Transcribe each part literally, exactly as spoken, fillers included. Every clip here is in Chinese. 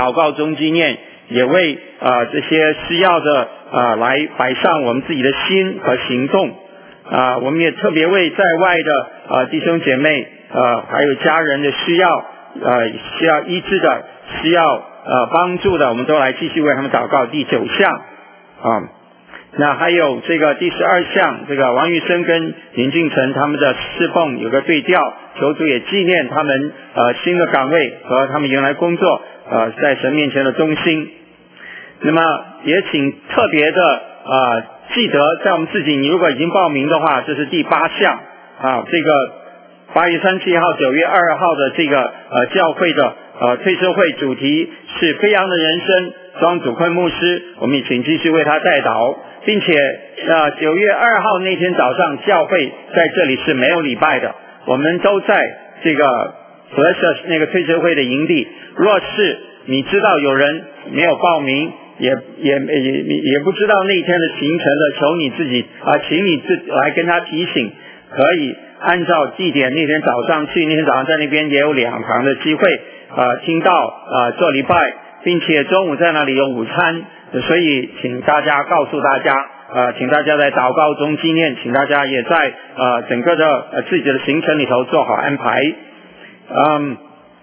祷告中纪念，也为呃这些需要的呃来摆上我们自己的心和行动啊、呃。我们也特别为在外的呃弟兄姐妹呃还有家人的需要呃需要医治的需要呃帮助的，我们都来继续为他们祷告。第九项啊。那还有这个第十二项，这个王玉生跟林俊成他们的侍奉有个对调，求主也纪念他们呃新的岗位和他们原来工作呃在神面前的忠心。那么也请特别的呃记得，在我们自己，你如果已经报名的话，这是第八项啊，这个八月三十一号、九月二号的这个呃教会的呃退休会主题是飞扬的人生，庄祖坤牧师，我们也请继续为他代祷。并且呃九月二号那天早上教会在这里是没有礼拜的，我们都在这个和社那个退休会的营地。若是你知道有人没有报名，也也也也不知道那一天的行程的，求你自己啊、呃，请你自来跟他提醒，可以按照地点那天早上去，那天早上在那边也有两堂的机会呃听到呃做礼拜，并且中午在那里有午餐。所以请大家告诉大家呃，请大家在祷告中纪念，请大家也在呃整个的呃自己的行程里头做好安排。嗯，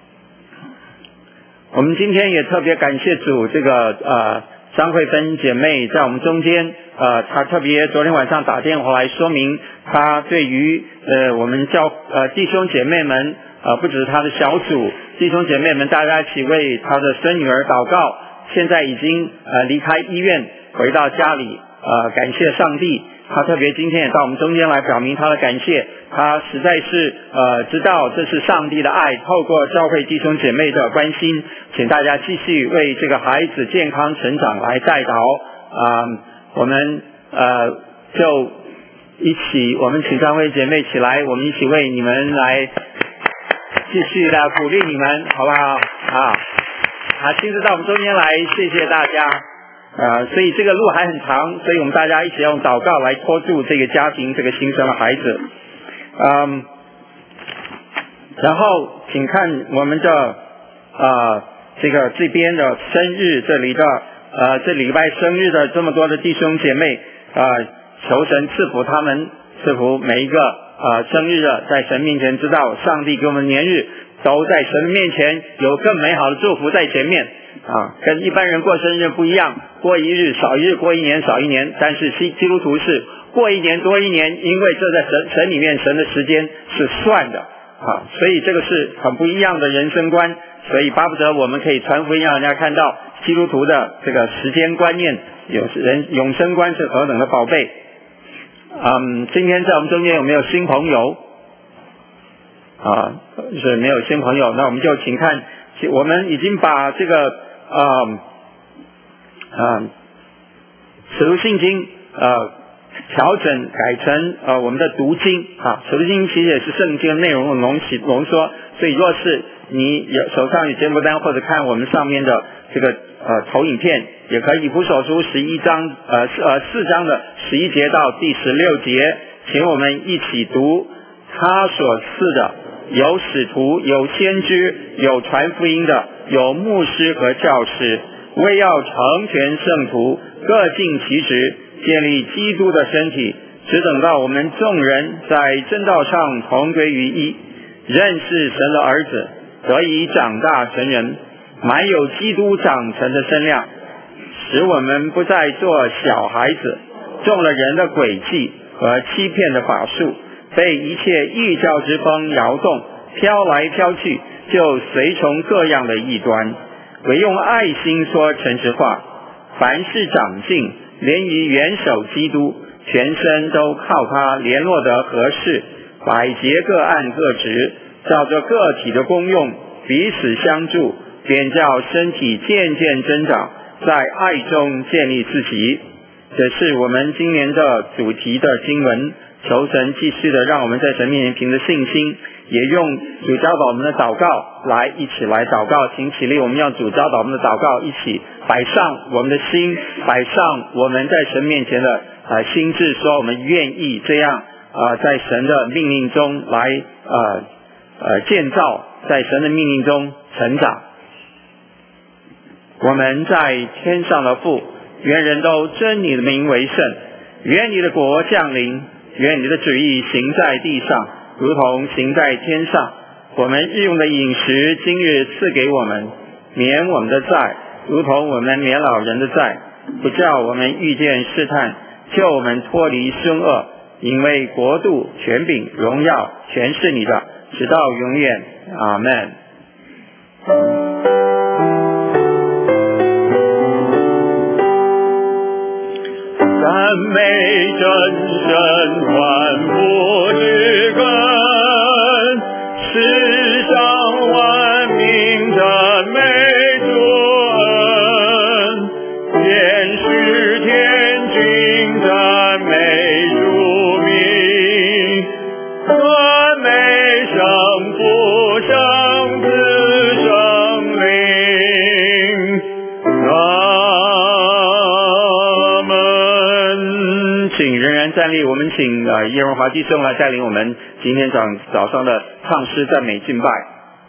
我们今天也特别感谢主，这个呃张慧芬姐妹在我们中间，呃她特别昨天晚上打电话来说明，她对于呃我们教呃弟兄姐妹们呃不只是她的小组弟兄姐妹们，大家一起为她的孙女儿祷告。现在已经呃离开医院回到家里，呃感谢上帝。他特别今天也到我们中间来表明他的感谢，他实在是呃知道这是上帝的爱，透过教会弟兄姐妹的关心，请大家继续为这个孩子健康成长来代祷啊、呃。我们呃就一起，我们请教会姐妹起来，我们一起为你们来继续的鼓励你们，好不好啊？啊，亲自到我们中间来，谢谢大家。呃，所以这个路还很长，所以我们大家一起用祷告来拖住这个家庭，这个新生的孩子。嗯，然后请看我们的呃这个这边的生日，这里的呃这礼拜生日的这么多的弟兄姐妹啊、呃，求神赐福他们，赐福每一个呃生日的，在神面前知道上帝给我们年日。都在神面前有更美好的祝福在前面啊，跟一般人过生日不一样，过一日少一日，过一年少一年，但是基督徒是过一年多一年，因为这在神神里面神的时间是算的啊，所以这个是很不一样的人生观，所以巴不得我们可以传福音让人家看到基督徒的这个时间观念，有人永生观是何等的宝贝。嗯，今天在我们中间有没有新朋友？啊，是没有新朋友，那我们就请看，我们已经把这个啊啊使徒信经呃调整改成呃我们的读经啊，使徒信经其实也是圣经内容的浓细浓缩，所以若是你有手上有节目单或者看我们上面的这个呃投影片，也可以以弗所书十一章呃呃四章的十一节到第十六节，请我们一起读他所赐的。有使徒，有先知，有传福音的，有牧师和教师，为要成全圣徒，各尽其职，建立基督的身体，只等到我们众人在真道上同归于一，认识神的儿子，得以长大成人，满有基督长成的身量，使我们不再做小孩子，中了人的诡计和欺骗的法术，被一切异教之风摇动，飘来飘去，就随从各样的异端，唯用爱心说诚实话，凡事长进，连于元首基督，全身都靠他联络得合适，百节各按各职，照着个体的功用彼此相助，便叫身体渐渐增长，在爱中建立自己。这是我们今年的主题的经文，求神继续的让我们在神面前凭着信心，也用主教导我们的祷告来一起来祷告。请起立，我们要主教导我们的祷告，一起摆上我们的心，摆上我们在神面前的呃心志，说我们愿意这样呃在神的命令中来呃呃建造，在神的命令中成长。 我们在天上的父，愿人都尊你的名为圣，愿你的国降临，愿你的旨意行在地上，如同行在天上。我们日用的饮食今日赐给我们，免我们的债，如同我们免老人的债，不叫我们遇见试探，救我们脱离凶恶。因为国度、权柄、荣耀全是你的，直到永远。阿们。 赞美真神万福之根，世上万民赞美主恩，天使天君赞美主名，赞美圣父圣子圣灵。 请仍然站立，我们请呃耶和华弟兄来带领我们今天早早上的唱诗赞美敬拜。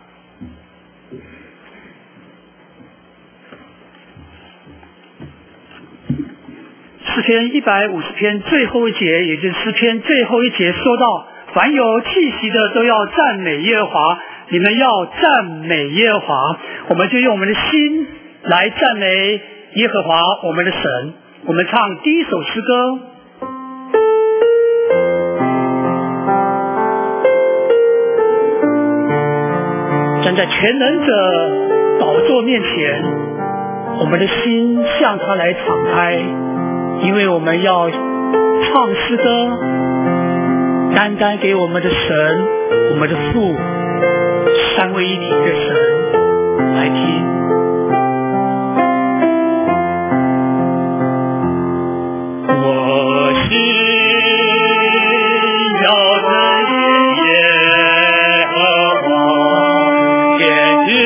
诗篇一百五十篇最后一节，也就是诗篇最后一节说到，凡有气息的都要赞美耶和华，你们要赞美耶和华。我们就用我们的心来赞美耶和华我们的神。我们唱第一首诗歌。站在全能者宝座面前，我们的心向他来敞开，因为我们要唱诗歌，单单给我们的神，我们的父，三位一体的神来听。 我心要在耶和华面前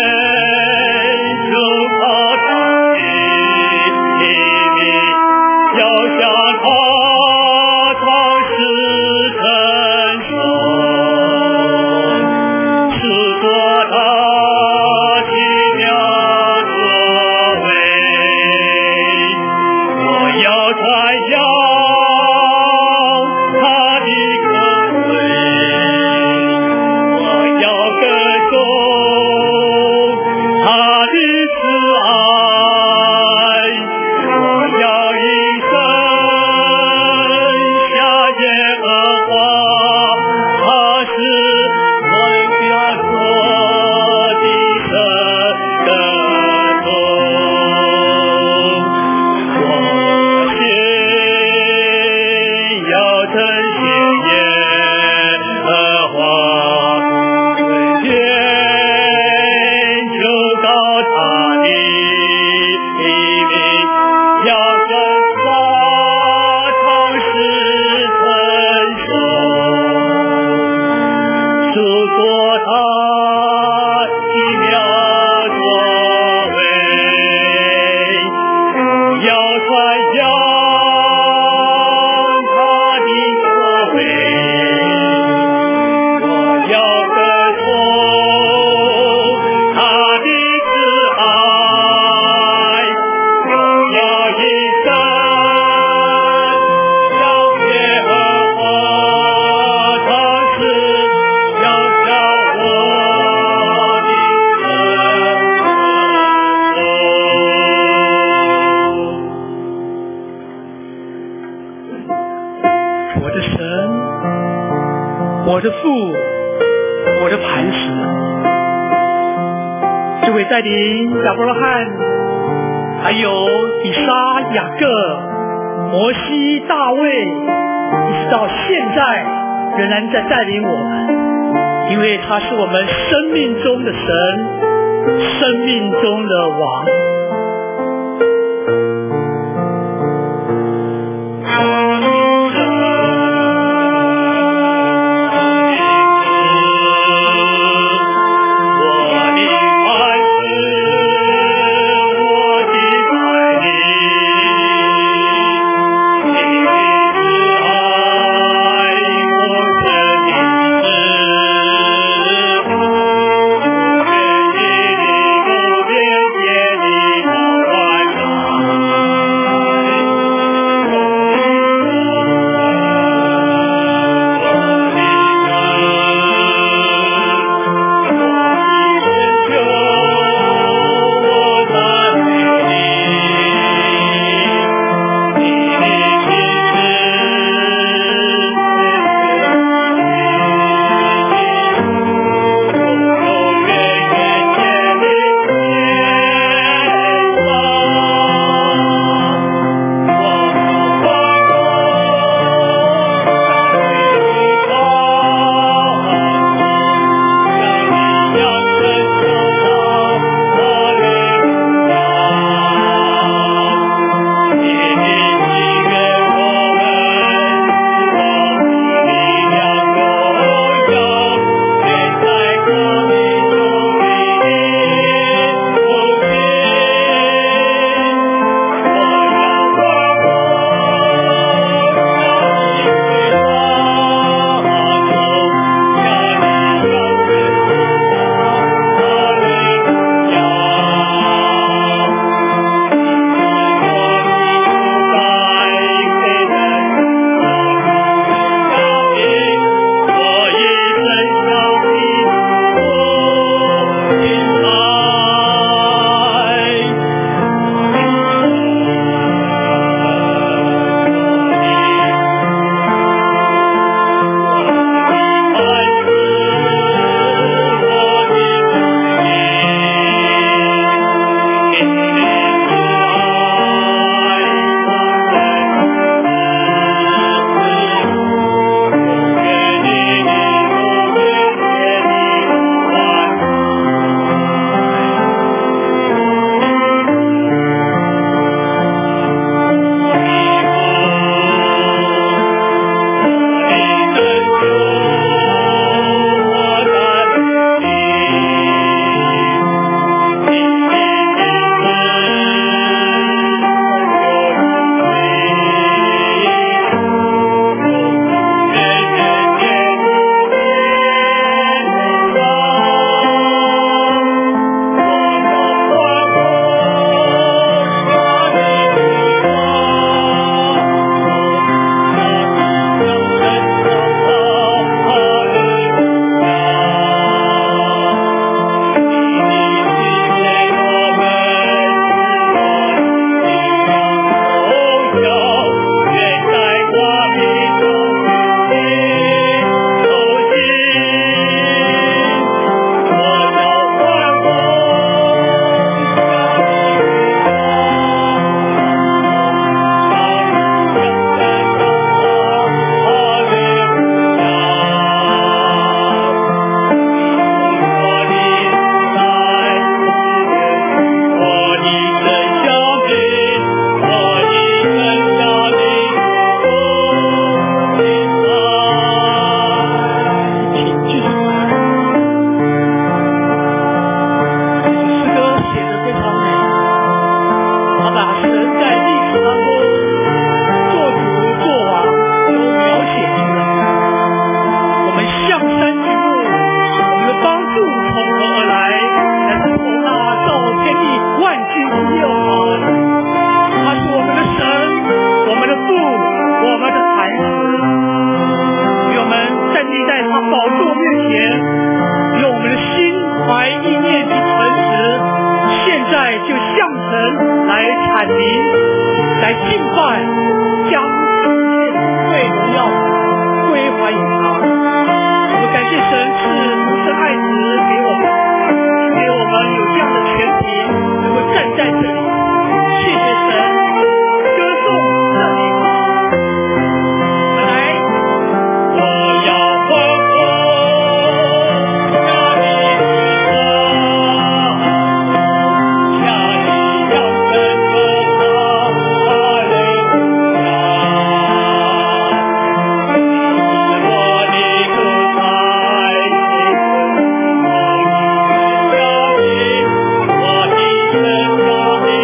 求他他的名，要向他唱诗称颂，是做他奇妙作为，我要传扬他的可贵，我要歌颂他的慈爱，我要一生向耶和华，他是我家做的神的宗。我心要称谢耶和华，每天求告他的名，要跟他唱诗称颂，述说他奇妙作为，要传扬他的作为，我要歌颂他的慈爱，我要一生向耶和华唱诗，要向我的我的神，我的父，我的磐石，这位带领亚伯拉罕，还有以撒、雅各、摩西、大卫，一直到现在仍然在带领我们，因为他是我们生命中的神，生命中的王。 我神来阐明、来敬拜，将一切对荣耀归还于他。我们感谢神是独生爱子给我们，给我们有这样的权柄，能够站在这里。谢谢神，歌颂赞美他。我们来， 我要欢呼，那里的家里要跟着他，哈利路亚。我的主在你，我的家里，我的神家里。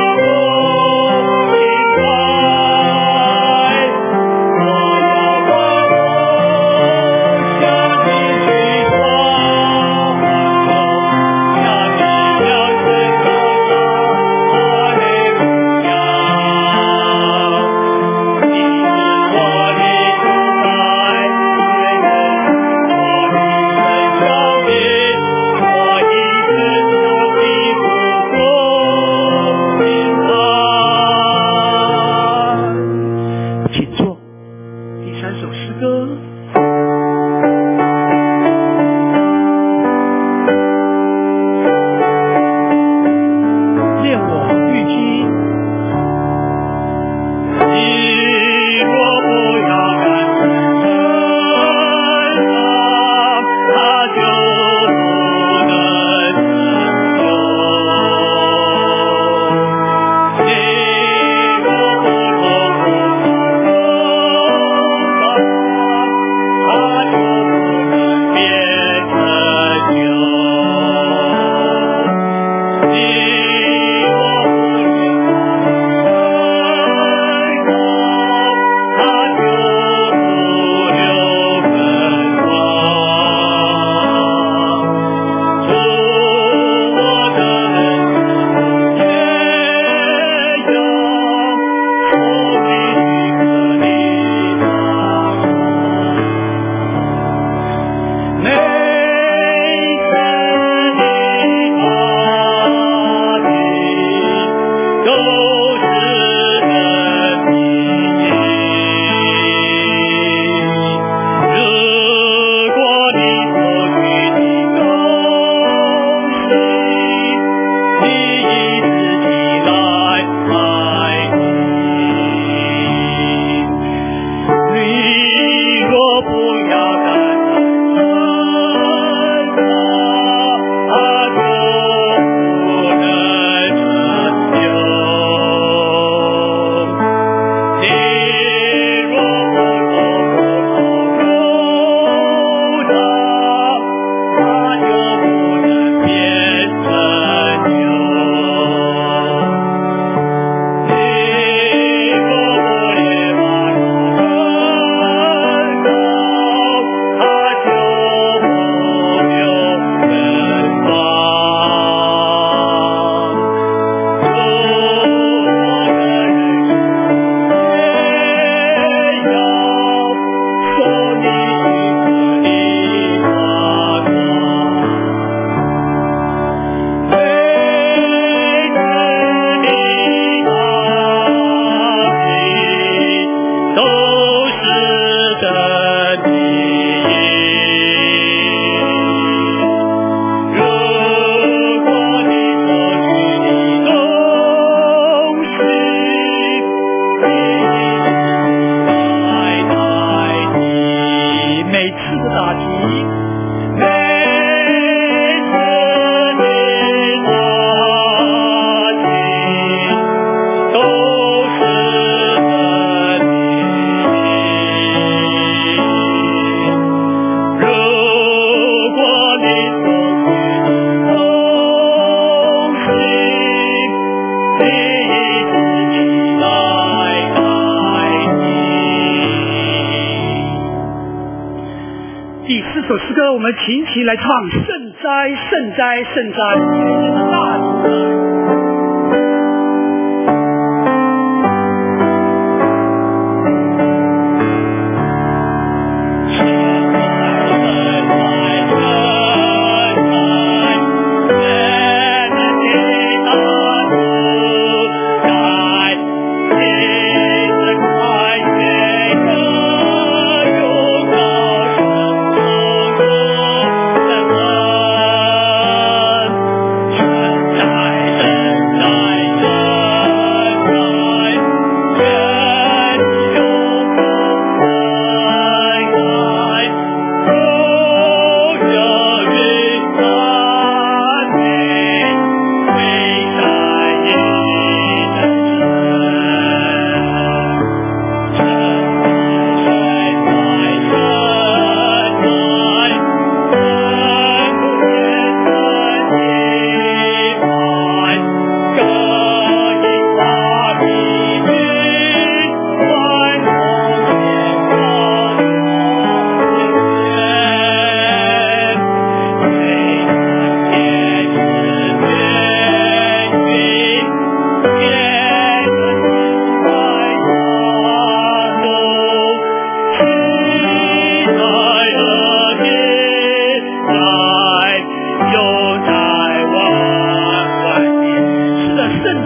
首诗歌我们齐齐来唱，圣哉圣哉圣哉，全是大主宰。 Thank you.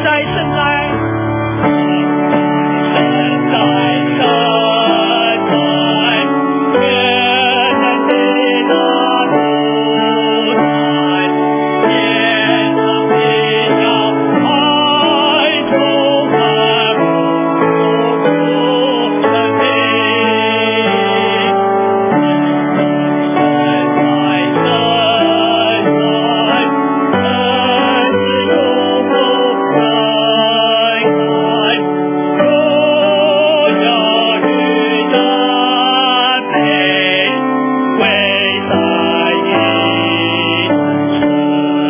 在圣来， 神在神在，全能的大主宰，天上地下海中万物不能比。神在神在，神是永不改改，荣耀与赞美归在你身。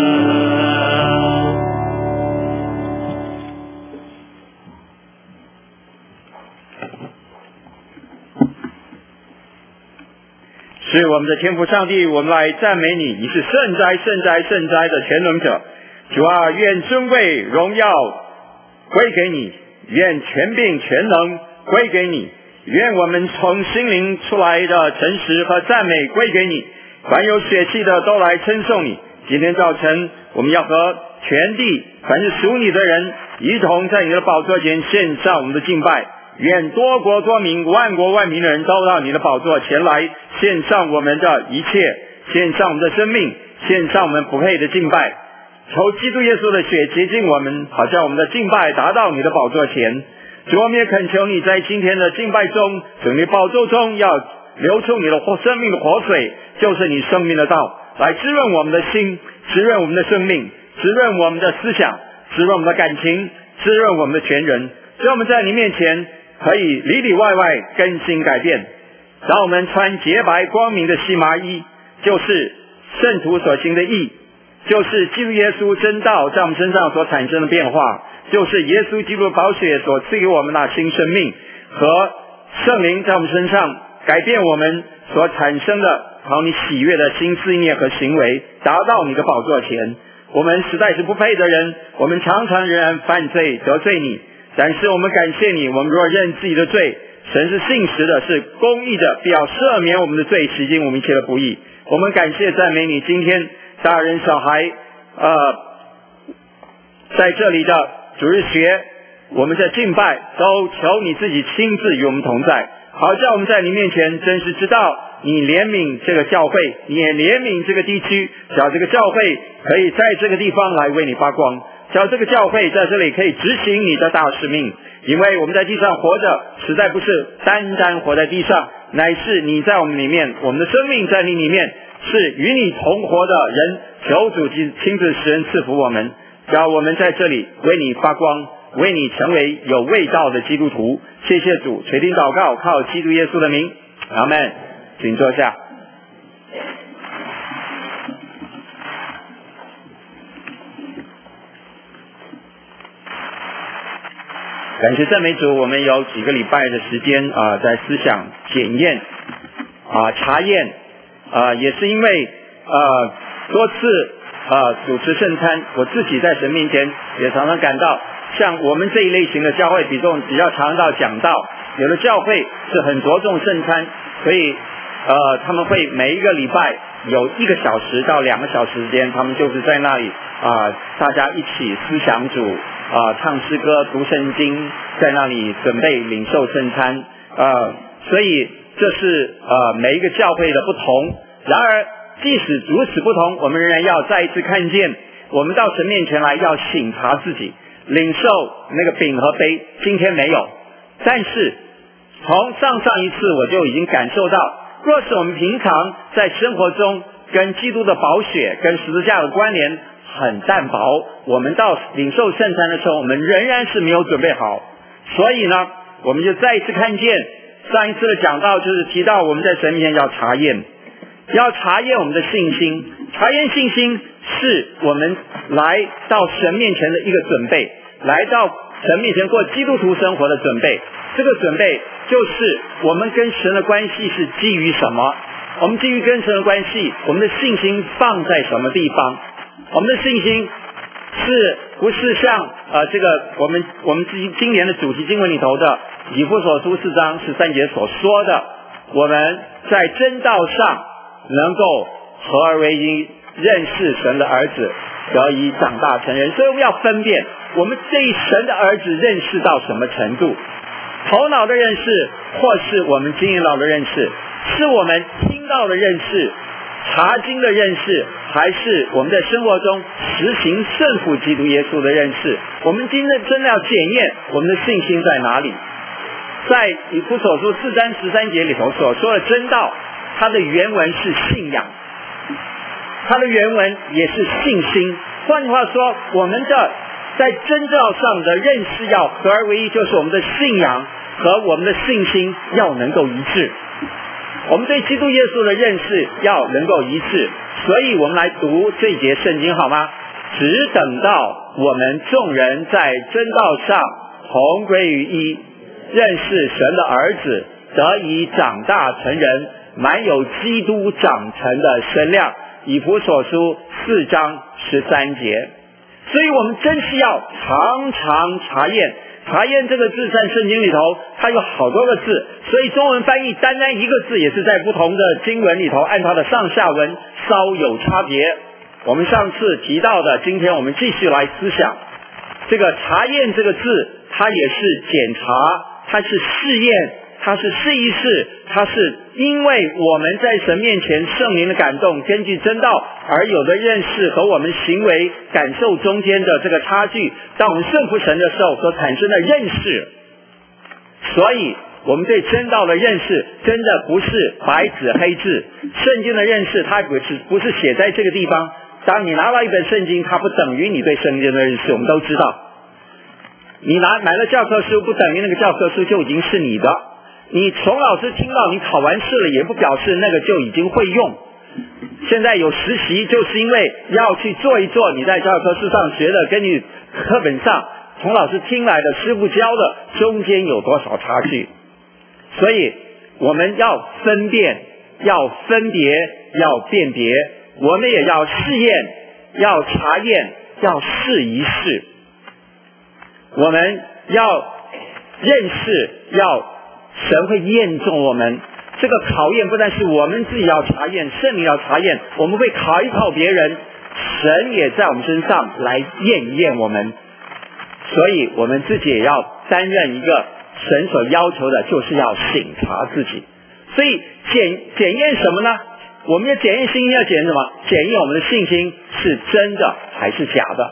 是我们的天父上帝，我们来赞美你，你是圣哉圣哉圣哉的全能者。主啊，愿尊贵荣耀归给你，愿权柄全能归给你，愿我们从心灵出来的诚实和赞美归给你。凡有血气的都来称颂你。今天早晨我们要和全地凡是属你的人一同在你的宝座前献上我们的敬拜。愿多国多民万国万民的人都到你的宝座前来献上我们的一切，献上我们的生命，献上我们不配的敬拜。求基督耶稣的血洁净我们，好叫我们的敬拜达到你的宝座前。主，我们也恳求你在今天的敬拜中，从你宝座中要流出你的活生命的活水，就是你生命的道，来滋润我们的心，滋润我们的生命，滋润我们的思想，滋润我们的感情，滋润我们的全人。使我们在你面前可以里里外外更新改变，让我们穿洁白光明的细麻衣，就是圣徒所行的义，就是基督耶稣真道在我们身上所产生的变化，就是耶稣基督的宝血所赐给我们那新生命，和圣灵在我们身上改变我们所产生的讨你喜悦的新思念和行为，达到你的宝座前。我们实在是不配的人，我们常常仍然犯罪得罪你，但是我们感谢你，我们若认自己的罪，神是信实的，是公义的，必要赦免我们的罪，洗净我们一切的不义。我们感谢赞美你，今天大人小孩呃，在这里的主日学，我们的敬拜都求你自己亲自与我们同在，好叫我们在你面前真是知道你怜悯这个教会，你也怜悯这个地区，叫这个教会可以在这个地方来为你发光，叫这个教会在这里可以执行你的大使命。因为我们在地上活着，实在不是单单活在地上，乃是你在我们里面，我们的生命在你里面，是与你同活的人。求主亲自使人赐福我们，叫我们在这里为你发光，为你成为有味道的基督徒。谢谢主，垂听祷告，靠基督耶稣的名，阿们。请坐下。感谢赞美主，我们有几个礼拜的时间啊、呃，在思想检验啊、呃、查验啊、呃，也是因为呃多次啊、呃、主持圣餐，我自己在神面前也常常感到，像我们这一类型的教会比重比较常到讲道，有的教会是很着重圣餐，所以呃他们会每一个礼拜有一个小时到两个小时时间，他们就是在那里啊、呃、大家一起思想主啊、呃、唱诗歌读圣经，在那里准备领受圣餐啊、呃、所以这是呃每一个教会的不同。然而即使如此不同，我们仍然要再一次看见，我们到神面前来要省察自己，领受那个饼和杯，今天没有，但是从上上一次我就已经感受到，若是我们平常在生活中跟基督的宝血跟十字架的关联很淡薄，我们到领受圣餐的时候，我们仍然是没有准备好。所以呢，我们就再一次看见上一次的讲道，就是提到我们在神面前要查验，要查验我们的信心。查验信心是我们来到神面前的一个准备，来到神面前过基督徒生活的准备。这个准备就是我们跟神的关系是基于什么，我们基于跟神的关系，我们的信心放在什么地方。我们的信心是不是像呃这个我们我们今今年的主题经文里头的以弗所书四章十三节所说的，我们在真道上能够合而为一，认识神的儿子， 得以长大成人。所以我们要分辨我们对神的儿子认识到什么程度，头脑的认识，或是我们经验到的认识，是我们听到的认识，查经的认识，还是我们在生活中实行顺服基督耶稣的认识。我们今天真的要检验我们的信心在哪里。在以弗所书四章十三节里头所说的真道，它的原文是信仰，它的原文也是信心。换句话说，我们的在真道上的认识要合而为一，就是我们的信仰和我们的信心要能够一致，我们对基督耶稣的认识要能够一致。所以我们来读这一节圣经好吗？只等到我们众人在真道上同归于一，认识神的儿子，得以长大成人，满有基督长成的身量。以弗所书四章十三节。所以我们真是要常常查验。查验这个字在圣经里头它有好多个字，所以中文翻译单单一个字也是在不同的经文里头按它的上下文稍有差别。我们上次提到的，今天我们继续来思想这个查验这个字，它也是检查，它是试验，它是试一试，它是因为我们在神面前圣灵的感动，根据真道而有的认识和我们行为感受中间的这个差距，当我们顺服神的时候所产生的认识。所以我们对真道的认识真的不是白纸黑字，圣经的认识它不是不是写在这个地方。当你拿到一本圣经，它不等于你对圣经的认识，我们都知道。你拿买了教科书，不等于那个教科书就已经是你的。你从老师听到你考完试了，也不表示那个就已经会用。现在有实习，就是因为要去做一做你在教科书上学的跟你课本上从老师听来的师傅教的中间有多少差距。所以我们要分辨，要分别，要辨别，我们也要试验，要查验，要试一试。我们要认识，要神会验证我们。这个考验不但是我们自己要查验，圣灵要查验，我们会考一考别人，神也在我们身上来验一验我们。所以我们自己也要担任一个神所要求的，就是要省察自己。所以检检验什么呢？我们的检验信心要检验什么？检验我们的信心是真的还是假的。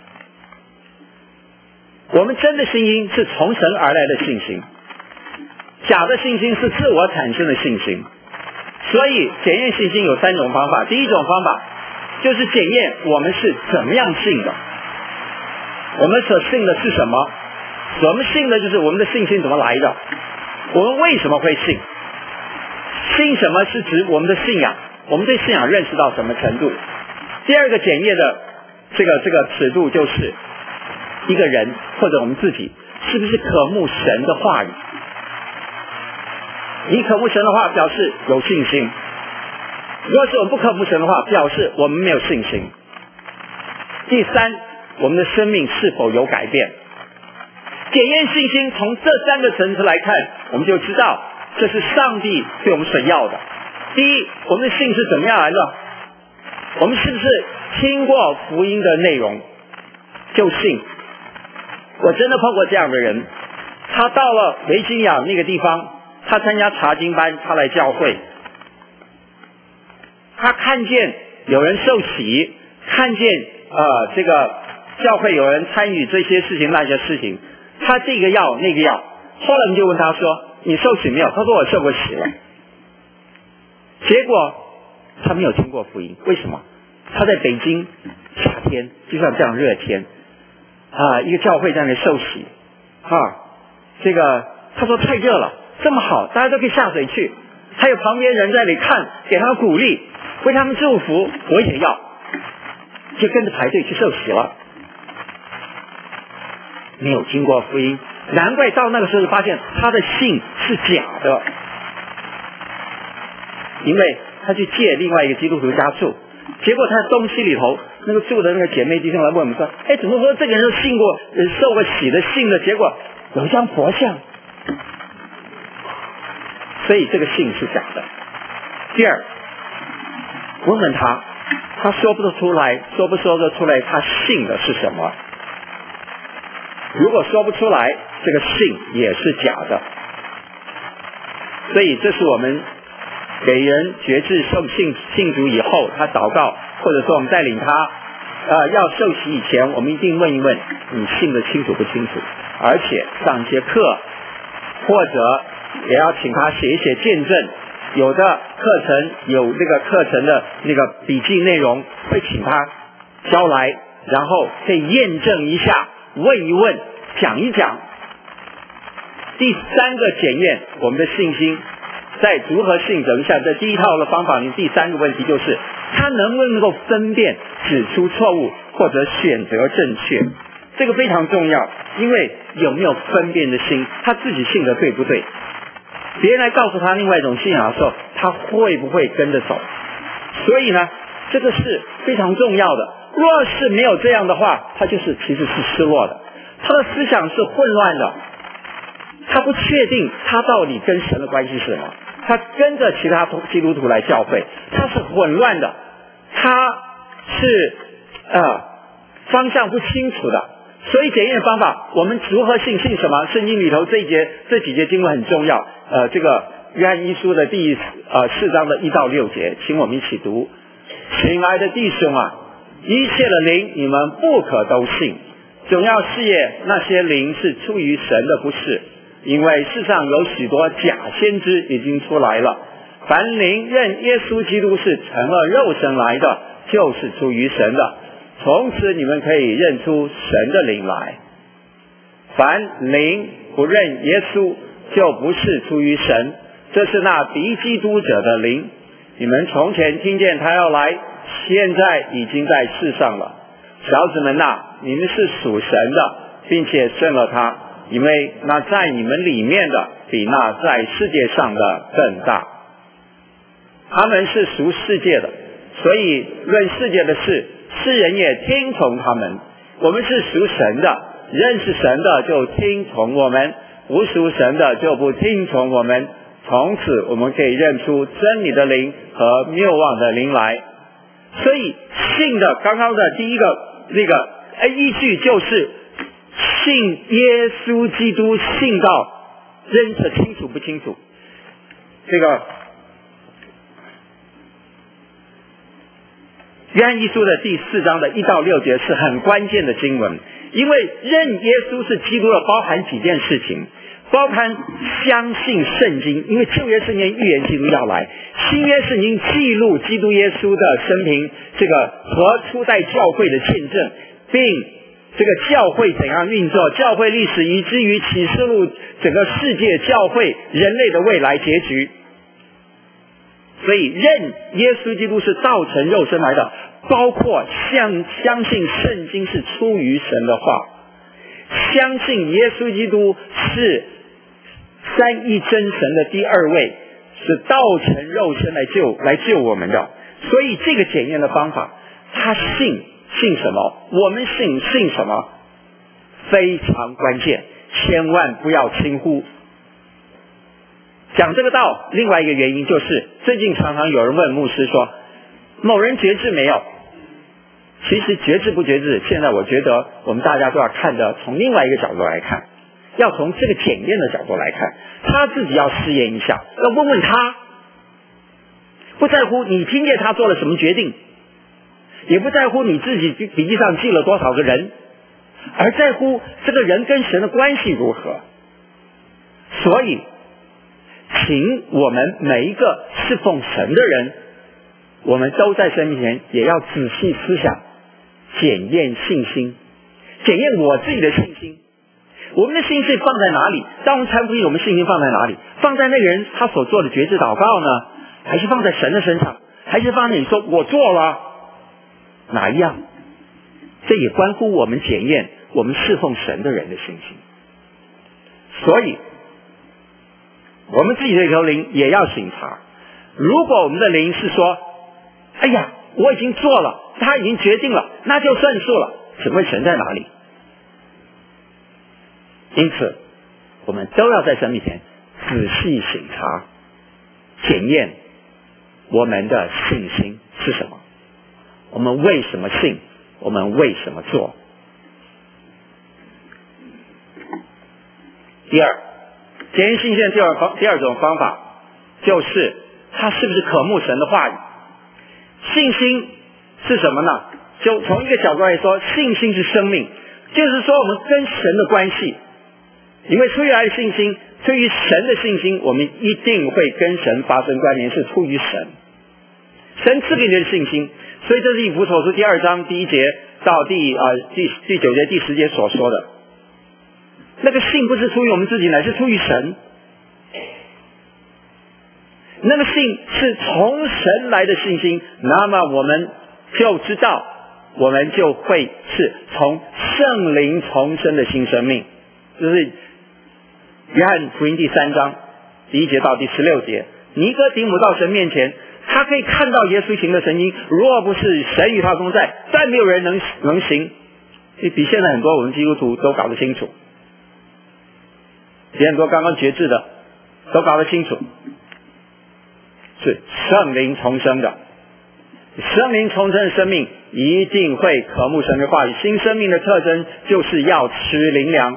我们真的信心是从神而来的信心，假的信心是自我产生的信心。所以检验信心有三种方法。第一种方法就是检验我们是怎么样信的，我们所信的是什么。我们信的就是我们的信心怎么来的，我们为什么会信，信什么是指我们的信仰，我们对信仰认识到什么程度。第二个检验的这个这个尺度就是一个人或者我们自己是不是渴慕神的话语。你渴慕神的话表示有信心，如果是我们不渴慕神的话，表示我们没有信心。第三，我们的生命是否有改变。检验信心从这三个层次来看，我们就知道这是上帝对我们所要的。第一，我们的信是怎么样来的，我们是不是听过福音的内容就信。我真的碰过这样的人，他到了维吉尼亚那个地方，他参加查经班，他来教会，他看见有人受洗，看见呃这个教会有人参与这些事情那些事情，他这个要那个要。后来我们就问他说，你受洗没有？他说我受过洗了。结果他没有听过福音，为什么？他在北京夏天就像这样热天啊，一个教会在那里受洗啊，这个他说太热了，这么好，大家都可以下水去，还有旁边人在那里看，给他们鼓励，为他们祝福，我也要，就跟着排队去受洗了。没有听过福音，难怪到那个时候发现他的信是假的，因为他去借另外一个基督徒家住，结果他在东西里头，那个住的那个姐妹弟兄来问我们说，哎，怎么说这个人信过受过洗的信的，结果有一张佛像，所以这个信是假的。第二，问问他他说不出来，说不说得出来他信的是什么。如果说不出来，这个信也是假的。所以这是我们给人决志受信信主以后，他祷告，或者说我们带领他呃要受洗以前，我们一定问一问你信得清楚不清楚，而且上一些课，或者也要请他写一写见证。有的课程有这个课程的那个笔记内容，会请他交来，然后可以验证一下，问一问，讲一讲。第三个检验我们的信心，在如何信等一下这第一套的方法里，第三个问题就是他能不能够分辨指出错误或者选择正确。这个非常重要，因为有没有分辨的心，他自己信的对不对，别人来告诉他另外一种信仰的时候，他会不会跟着走。所以呢，这个是非常重要的。若是没有这样的话，他就是其实是失落的，他的思想是混乱的，他不确定他到底跟神的关系是什么，他跟着其他基督徒来教会，他是混乱的，他是呃方向不清楚的。所以检验方法，我们如何信信什么？圣经里头这一节这几节经文很重要。呃，这个约翰一书的第呃四章的一到六节，请我们一起读。亲爱的弟兄啊，一切的灵你们不可都信，总要试验那些灵是出于神的，不是，因为世上有许多假先知已经出来了。凡灵认耶稣基督是成了肉身来的，就是出于神的。从此你们可以认出神的灵来。凡灵不认耶稣，就不是出于神，这是那敌基督者的灵。你们从前听见他要来，现在已经在世上了。小子们呐，你们是属神的，并且胜了他，因为那在你们里面的比那在世界上的更大。他们是属世界的，所以论世界的事，世人也听从他们。我们是属神的，认识神的就听从我们，不属神的就不听从我们。从此我们可以认出真理的灵和谬妄的灵来。所以信的刚刚的第一个那个依据就是信耶稣基督，信到认识清楚不清楚。这个约翰一书的第四章的一到六节是很关键的经文，因为认耶稣是基督的包含几件事情，包含相信圣经，因为旧约圣经预言基督要来，新约圣经记录基督耶稣的生平，这个和初代教会的见证，并这个教会怎样运作，教会历史以至于启示录整个世界教会人类的未来结局。所以认耶稣基督是道成肉身来的，包括相相信圣经是出于神的话，相信耶稣基督是三一真神的第二位，是道成肉身来救来救我们的。所以这个检验的方法，他信信什么，我们信信什么，非常关键，千万不要轻忽。讲这个道，另外一个原因就是最近常常有人问牧师说，某人觉知没有？其实觉知不觉知，现在我觉得我们大家都要看的从另外一个角度来看，要从这个检验的角度来看，他自己要试验一下，要问问他，不在乎你听见他做了什么决定，也不在乎你自己笔记上记了多少个人，而在乎这个人跟神的关系如何。所以请我们每一个侍奉神的人，我们都在神面前也要仔细思想，检验信心，检验我自己的信心。我们的信心放在哪里？当我们传福音，我们信心放在哪里？放在那个人他所做的决志祷告呢？还是放在神的身上？还是放在你说我做了哪一样？这也关乎我们检验我们侍奉神的人的信心。所以我们自己的头灵也要省察。如果我们的灵是说，哎呀，我已经做了，他已经决定了，那就算数了，请问神在哪里？因此我们都要在神面前仔细省察，检验我们的信心是什么。 我们为什么信？我们为什么做？第二，检验信心的第二方第二种方法，就是他是不是渴慕神的话语。信心是什么呢？就从一个角度来说，信心是生命，就是说我们跟神的关系。因为出于来的信心，出于神的信心，我们一定会跟神发生关联，是出于神。神赐给你的信心，所以这是以弗所书第二章第一节到第啊、呃、第第九节第十节所说的。那个信不是出于我们自己，乃是出于神。那个信是从神来的信心，那么我们就知道，我们就会是从圣灵重生的新生命。就是约翰福音第三章第一节到第十六节，尼哥底母到神面前，他可以看到耶稣行的神经，若不是神与他同在，再没有人能能行。比现在很多我们基督徒都搞得清楚，比很多刚刚决志的都搞得清楚，是圣灵重生的。圣灵重生的生命一定会渴慕神的话语。新生命的特征就是要吃灵粮。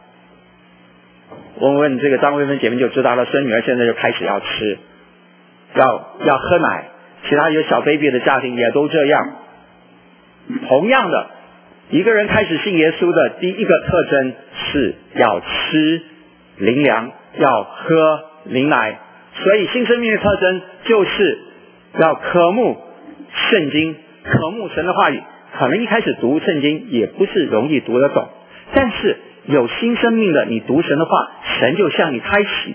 问问这个张慧芬姐妹就知道了，孙女儿现在就开始要吃，要要喝奶，其他有小 baby 的家庭也都这样。同样的，一个人开始信耶稣的第一个特征是要吃灵粮，要喝灵奶。所以新生命的特征就是要渴慕圣经，渴慕神的话语。可能一开始读圣经也不是容易读得懂，但是有新生命的，你读神的话，神就向你开启，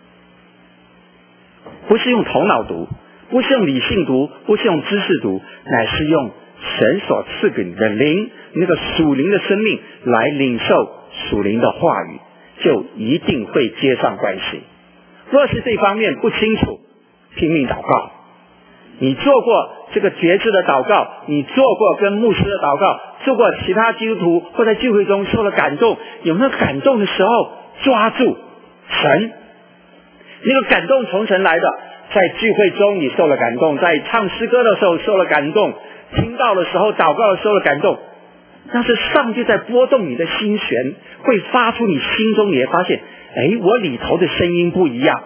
不是用头脑读，不是用理性读，不是用知识读，乃是用神所赐给你的灵，那个属灵的生命来领受属灵的话语，就一定会接上关系。若是这方面不清楚，拼命祷告。你做过这个觉知的祷告，你做过跟牧师的祷告，做过其他基督徒或在聚会中受了感动，有没有感动的时候抓住神？那个感动从神来的，在聚会中你受了感动，在唱诗歌的时候受了感动，听到的时候祷告的时候受了感动，但是上帝在拨动你的心弦，会发出你心中，你会发现，哎，我里头的声音不一样。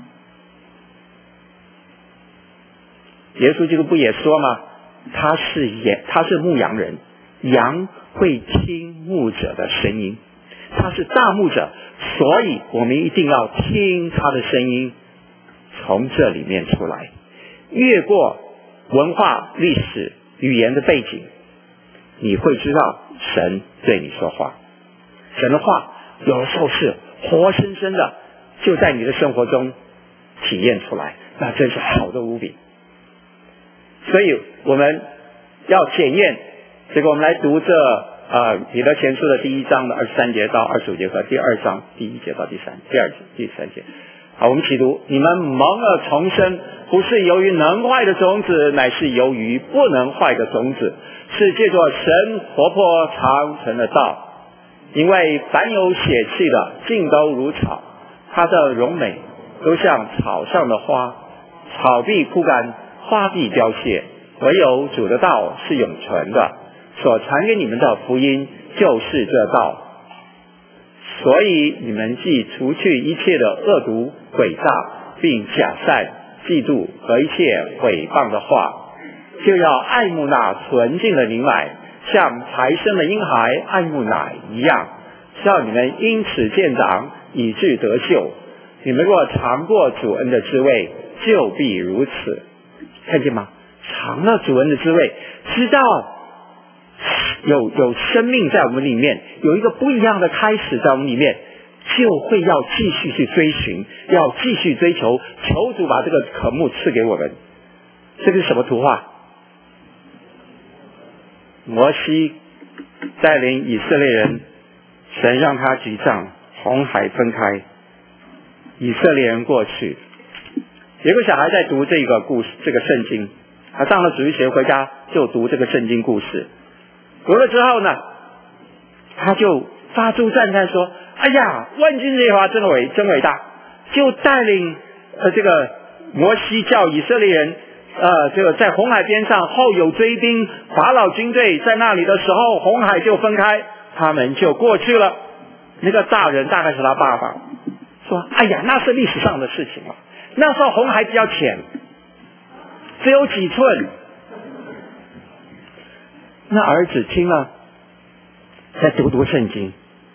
耶稣基督不也说吗？他是也，他是牧羊人，羊会听牧者的声音。他是大牧者，所以我们一定要听他的声音，从这里面出来，越过文化、历史、语言的背景，你会知道神对你说话。神的话有的时候是活生生的，就在你的生活中体验出来，那真是好的无比。所以我们要检验这个，我们来读这呃彼得前书的第一章的二十三节到二十五节和第二章第一节到第三第二节第三节。好，我们起读：你们蒙了重生，不是由于能坏的种子，乃是由于不能坏的种子，是借着神活泼长存的道。因为凡有血气的，尽都如草，它的荣美都像草上的花，草必枯干，花必凋谢，唯有主的道是永存的。所传给你们的福音就是这道。所以你们既除去一切的恶毒、诡诈，并假善、嫉妒和一切毁谤的话，就要爱慕那纯净的灵奶，像才生的婴孩爱慕奶一样，叫你们因此渐长，以致得救。你们若尝过主恩的滋味，就必如此。看见吗？尝了主恩的滋味，知道有有生命在我们里面，有一个不一样的开始在我们里面，就会要继续去追寻，要继续追求，求主把这个渴慕赐给我们。这个是什么图画？摩西带领以色列人，神让他举杖，红海分开，以色列人过去。有个小孩在读这个故事，这个圣经，他上了主日学回家就读这个圣经故事。读了之后呢，他就发出赞叹说：哎呀，万军之耶和华真伟真伟大！就带领呃这个摩西叫以色列人呃，这个在红海边上后有追兵，法老军队在那里的时候，红海就分开，他们就过去了。那个大人大概是他爸爸，说：“哎呀，那是历史上的事情了。那时候红海比较浅，只有几寸。”那儿子听了，再读读圣经，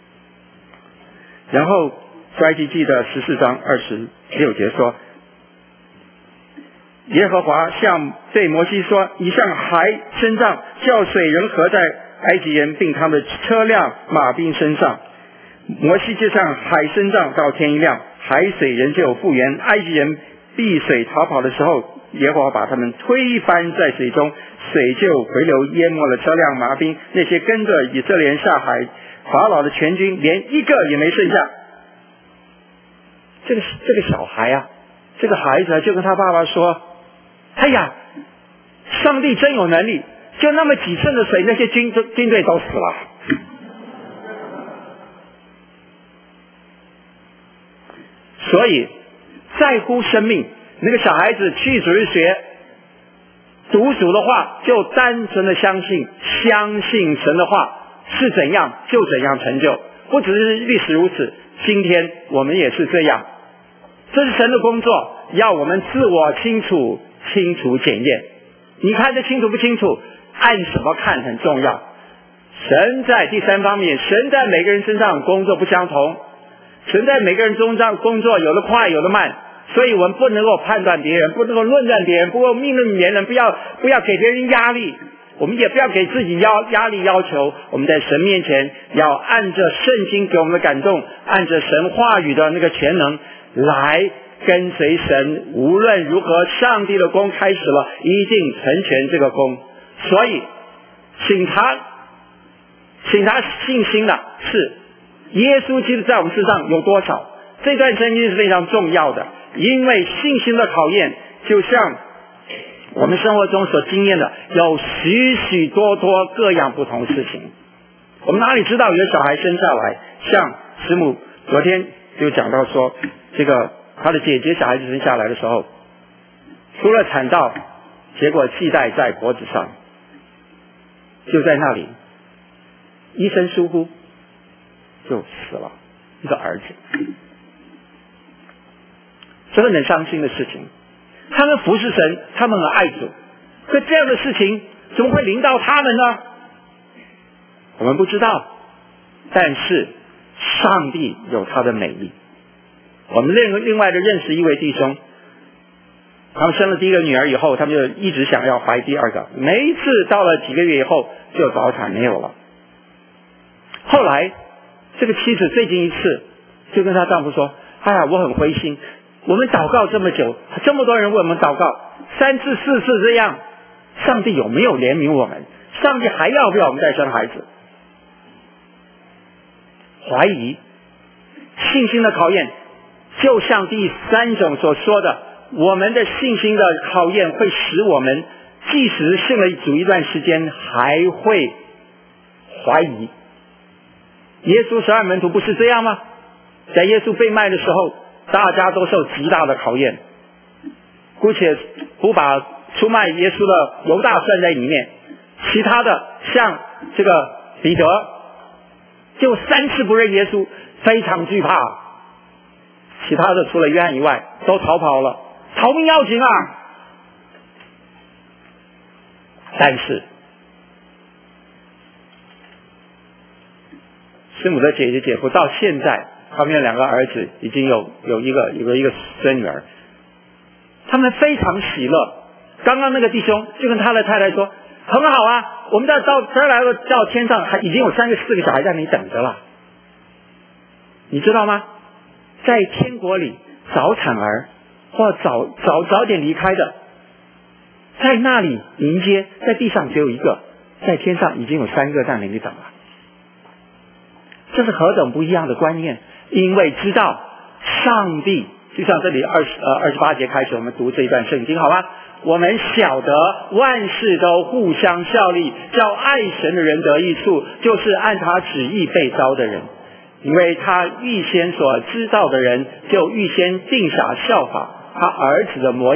然后出埃及记的十四章二十六节说：“耶和华向对摩西说：你向海伸杖，叫水人合在埃及人并他们的车辆马兵身上。摩西就向海伸杖，到天一亮，海水仍旧复原。埃及人避水逃跑的时候，耶和华把他们推翻在水中，水就回流淹没了车辆马兵，那些跟着以色列人下海法老的全军连一个也没剩下。”这个这个小孩啊，这个孩子就跟他爸爸说：“哎呀，上帝真有能力，就那么几寸的水，那些军军队都死了。”所以在乎生命，那个小孩子去主日学读主的话，就单纯的相信，相信神的话是怎样就怎样成就。不只是历史如此，今天我们也是这样。这是神的工作，要我们自我清楚，清楚检验。你看得清楚不清楚？按什么看很重要。神在第三方面，神在每个人身上工作不相同，神在每个人中上工作有的快有的慢，所以我们不能够判断别人，不能够论断别人，不能够命令别人，不要不要给别人压力，我们也不要给自己压压力要求。我们在神面前要按着圣经给我们的感动，按着神话语的那个全能来跟随神。无论如何，上帝的工开始了，一定成全这个工。所以请他请他信心的是耶稣基督在我们身上有多少。这段圣经是非常重要的，因为信心的考验就像我们生活中所经验的，有许许多多各样不同的事情。我们哪里知道有小孩生下来，像师母昨天就讲到说，这个他的姐姐小孩子生下来的时候，出了产道，结果系带在脖子上，就在那里，医生疏忽就死了一个儿子。这个很伤心的事情。他们服侍神，他们很爱主，可这样的事情怎么会临到他们呢？我们不知道，但是上帝有他的美意。我们另另外的认识一位弟兄，他们生了第一个女儿以后，他们就一直想要怀第二个，每一次到了几个月以后就早产没有了。后来这个妻子最近一次就跟她丈夫说：“哎呀，我很灰心，我们祷告这么久，这么多人为我们祷告，三次四次这样，上帝有没有怜悯我们？上帝还要不要我们再生孩子？”怀疑信心的考验，就像第三种所说的，我们的信心的考验会使我们即使信了主一段时间，还会怀疑。耶稣十二门徒不是这样吗？在耶稣被卖的时候，大家都受极大的考验，姑且不把出卖耶稣的犹大算在里面，其他的像这个彼得就三次不认耶稣，非常惧怕。其他的除了约翰以外都逃跑了，逃命要紧啊。但是师母的姐姐姐夫到现在，他们有两个儿子，已经有有一个有一个孙女儿，他们非常喜乐。刚刚那个弟兄就跟他的太太说：“很好啊，我们到到这儿来了，到天上还已经有三个四个小孩在那里等着了。”你知道吗？在天国里，早产儿或早早早点离开的，在那里迎接，在地上只有一个，在天上已经有三个在那里等了。这是何等不一样的观念！因为知道上帝，就像这里二十呃二十八节开始，我们读这一段圣经，好吧？我们晓得万事都互相效力，叫爱神的人得益处，就是按他旨意被召的人。因为他预先所知道的人，就预先定下效法他儿子的模样，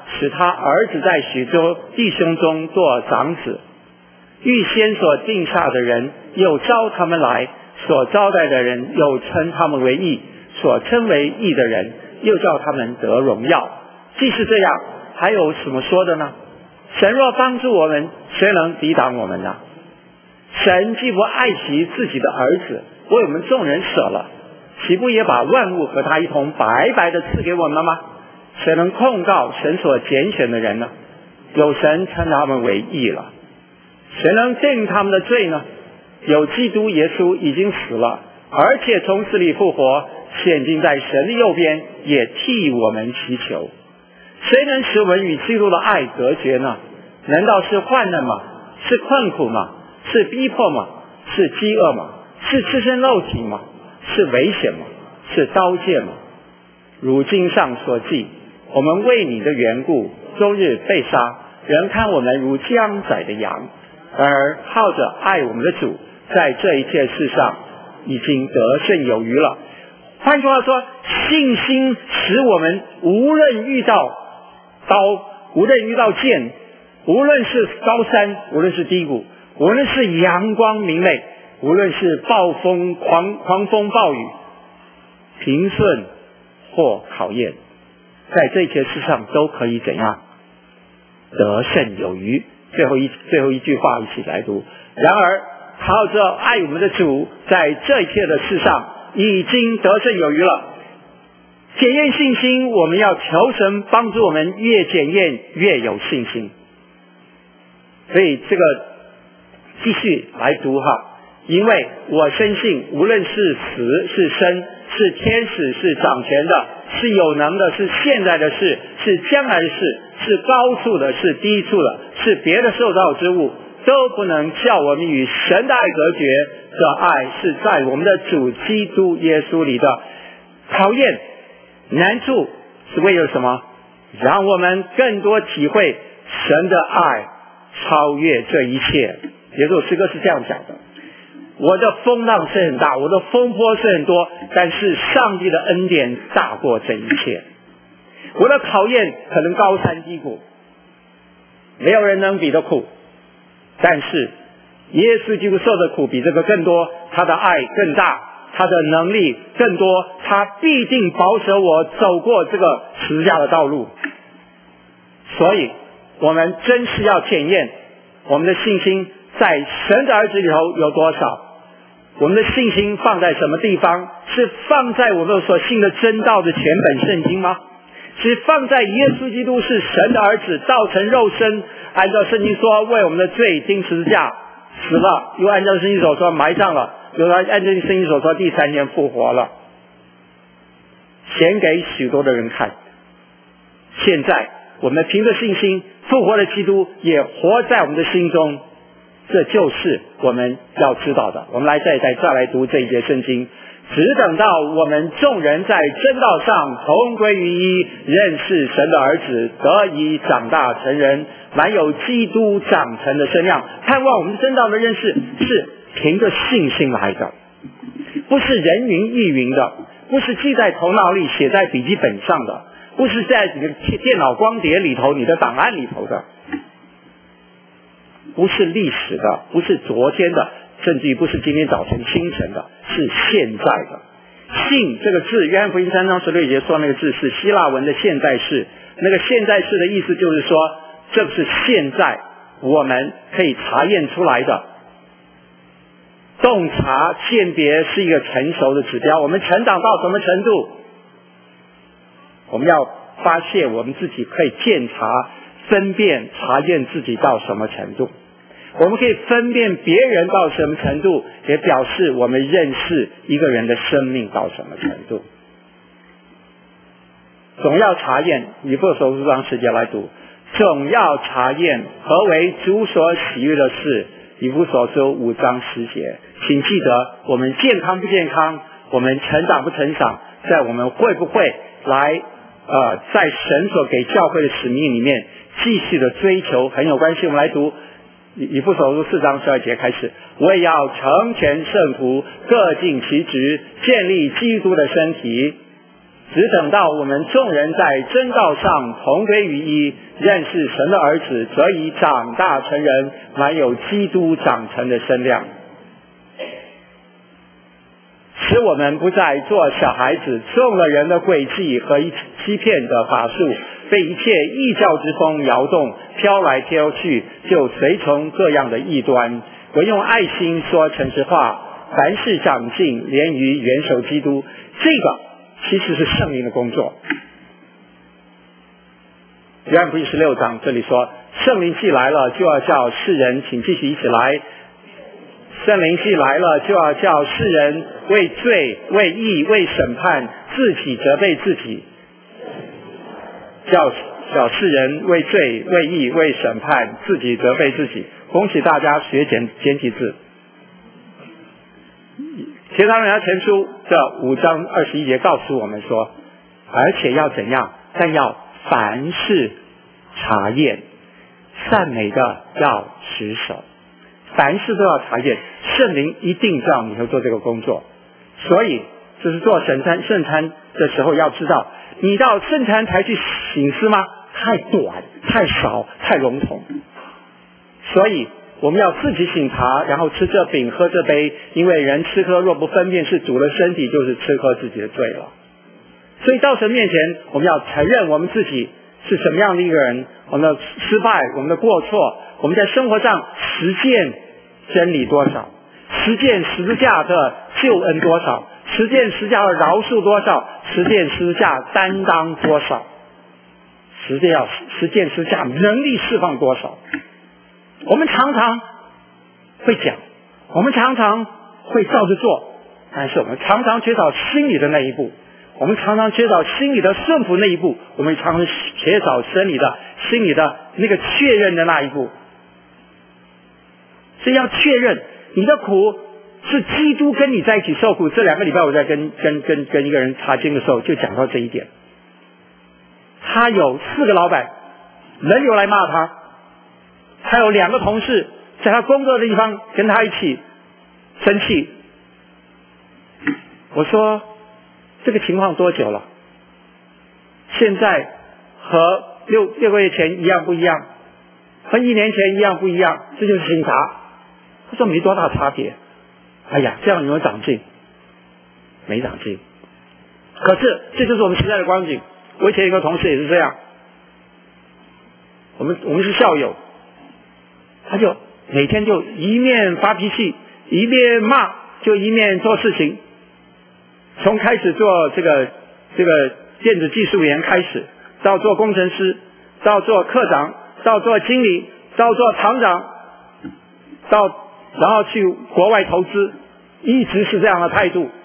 使他儿子在许多弟兄中做长子。预先所定下的人，又招他们来；所招待的人，又称他们为义；所称为义的人，又叫他们得荣耀。既是这样，还有什么说的呢？神若帮助我们，谁能抵挡我们呢？神既不爱惜自己的儿子，为我们众人舍了，岂不也把万物和他一同白白的赐给我们吗？谁能控告神所拣选的人呢？有神称他们为义了。谁能定他们的罪呢？有基督耶稣已经死了，而且从死里复活，现今在神的右边，也替我们祈求。谁能使我们与基督的爱隔绝呢？难道是患难吗？是困苦吗？是逼迫吗？是饥饿吗？是赤身肉体吗？是危险吗？是刀剑吗？如经上所记，我们为你的缘故，终日被杀，人看我们如将宰的羊。而靠着爱我们的主，在这一切事上已经得胜有余了。换句话说，信心使我们无论遇到刀，无论遇到剑，无论是高山，无论是低谷，无论是阳光明媚，无论是暴风狂狂风暴雨，平顺或考验，在这一切事上都可以怎样得胜有余。最后一最后一句话一起来读。然而靠着爱我们的主，在这一切的事上已经得胜有余了。检验信心，我们要求神帮助我们越检验越有信心。所以这个继续来读哈，因为我深信，无论是死是生，是天使是掌权的，是有能的，是现在的事，是将来的事，是高处的，是低处的，是别的受造之物，都不能叫我们与神的爱隔绝。这爱是在我们的主基督耶稣里的。考验难处是为了什么？让我们更多体会神的爱超越这一切。有首诗歌是这样讲的：我的风浪是很大，我的风波是很多，但是上帝的恩典大过这一切。我的考验可能高山低谷，没有人能比得苦，但是耶稣基督受的苦比这个更多，他的爱更大，他的能力更多，他必定保守我走过这个十字架的道路。所以我们真是要检验我们的信心在神的儿子里头有多少。我们的信心放在什么地方？是放在我们所信的真道的全本圣经吗？是放在耶稣基督是神的儿子，道成肉身，按照圣经说为我们的罪钉十字架死了，又按照圣经所说埋葬了，又按照圣经所说第三天复活了，显给许多的人看。现在我们凭着信心，复活的基督也活在我们的心中，这就是我们要知道的。我们来再再再来读这一节圣经。只等到我们众人在真道上同归于一，认识神的儿子，得以长大成人，满有基督长成的身量。盼望我们真道的认识是凭着信心来的，不是人云亦云的，不是记在头脑里写在笔记本上的，不是在你的电脑光碟里头你的档案里头的，不是历史的，不是昨天的，甚至于不是今天早晨清晨的，是现在的。信这个字，约翰福音三章十六节说那个字是希腊文的现在式，那个现在式的意思就是说，这是现在我们可以查验出来的。洞察鉴别是一个成熟的指标，我们成长到什么程度，我们要发现我们自己可以鉴察分辨查验自己到什么程度。我们可以分辨别人到什么程度，也表示我们认识一个人的生命到什么程度。总要查验，以弗所书章十节来读，总要查验何为主所喜悦的事，以弗所书五章十节。请记得，我们健康不健康，我们成长不成长，在我们会不会来呃，在神所给教会的使命里面继续的追求很有关系。我们来读以弗所书四章十二节开始，我也要成全圣徒，各尽其职，建立基督的身体。 只等到我们众人在真道上同归于一，认识神的儿子，则以长大成人，满有基督长成的身量，使我们不再做小孩子，中了人的诡计和欺骗的法术，被一切异教之风摇动，飘来飘去，就随从各样的异端。唯用爱心说诚实话，凡事长进，连于元首基督。这个其实是圣灵的工作。约翰福音十六章这里说，圣灵既来了，就要叫世人，请继续一起来。圣灵既来了，就要叫世人为罪、为义、为审判，自己责备自己，叫叫世人为罪、为义、为审判，自己责备自己。恭喜大家学简简体字。帖撒罗尼迦前书这五章二十一节告诉我们说，而且要怎样？但要凡事查验，善美的要持守，凡事都要查验。圣灵一定让你会做这个工作，所以就是做圣餐圣餐的时候要知道，你到圣餐才去醒思吗？太短、太少、太笼统。所以我们要自己醒察，然后吃这饼喝这杯，因为人吃喝若不分辨是主的身体，就是吃喝自己的罪了。所以到神面前，我们要承认我们自己是什么样的一个人，我们的失败，我们的过错，我们在生活上实践真理多少，实践十字架的救恩多少，实践十字架的饶恕多少，实践十字架担当多少，实践要实践十字架能力释放多少。我们常常会讲，我们常常会照着做，但是我们常常缺少心里的那一步，我们常常缺少心里的顺服那一步，我们常常缺少生理的心里的那个确认的那一步。所以要确认你的苦是基督跟你在一起受苦。这两个礼拜我在跟跟跟跟一个人查经的时候就讲到这一点。他有四个老板轮流来骂他，还有两个同事在他工作的地方跟他一起生气。我说这个情况多久了？现在和六六个月前一样不一样？和一年前一样不一样？这就是警察。他说没多大差别。哎呀，这样有没有长进？没长进。可是这就是我们时代的光景。我以前有一个同事也是这样，我们我们是校友，他就每天就一面发脾气，一面骂，就一面做事情。从开始做这个这个电子技术员开始，到做工程师，到做科长，到做经理，到做厂长，到然后去国外投资，一直是这样的态度。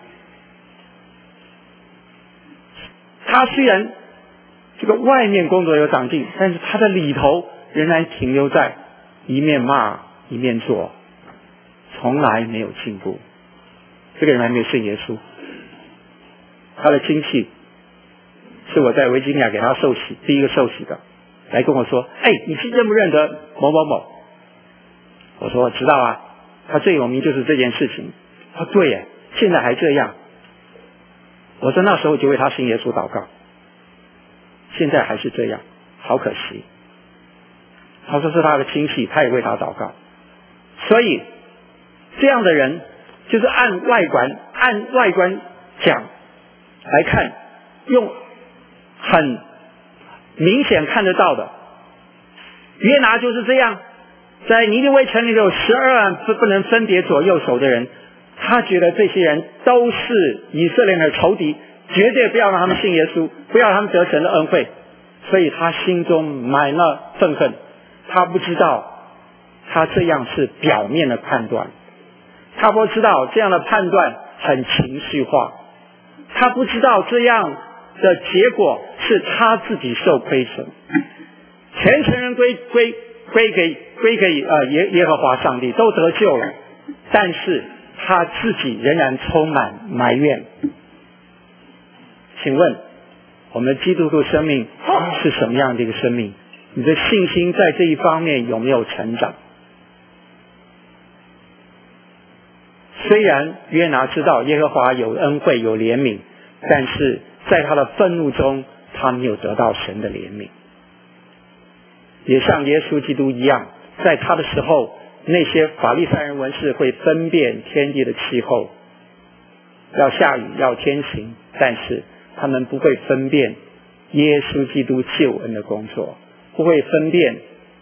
他虽然这个外面工作有长进，但是他的里头仍然停留在一面骂一面做，从来没有进步。这个人还没有信耶稣。他的亲戚是我在维吉尼亚给他受洗，第一个受洗的，来跟我说：“哎，你是认不认得某某某？”我说：“我知道啊，他最有名就是这件事情。”他说：“对耶，现在还这样。”我说：“那时候就为他信耶稣祷告，现在还是这样，好可惜。”他说是他的亲戚，他也为他祷告。所以这样的人就是按外观按外观讲来看，用很明显看得到的。约拿就是这样，在尼尼微城里有十二万不能分别左右手的人，他觉得这些人都是以色列人的仇敌，绝对不要让他们信耶稣，不要让他们得神的恩惠，所以他心中满了愤恨。他不知道他这样是表面的判断，他不知道这样的判断很情绪化，他不知道这样的结果是他自己受亏损，全承认归归归给归给呃耶耶和华上帝，都得救了，但是他自己仍然充满埋怨。请问我们基督徒生命是什么样的一个生命？你的信心在这一方面有没有成长？虽然约拿知道耶和华有恩惠有怜悯，但是在他的愤怒中，他没有得到神的怜悯。也像耶稣基督一样，在他的时候，那些法利赛人文士会分辨天地的气候，要下雨要天晴，但是他们不会分辨耶稣基督救恩的工作，不会分辨